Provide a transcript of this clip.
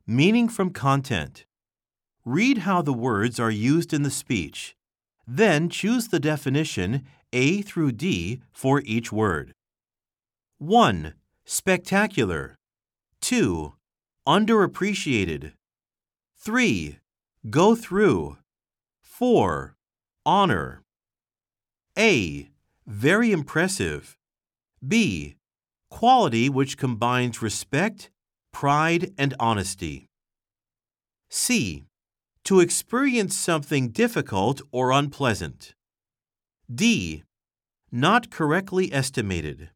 Meaning from content. Read how the words are used in the speech. Then choose the definition A through D for each word. 1. Spectacular. 2. Underappreciated. 3. Go through. 4. Honor. A. Very impressive. B. Quality which combines respect, pride, and honesty. C. To experience something difficult or unpleasant. D. Not correctly estimated.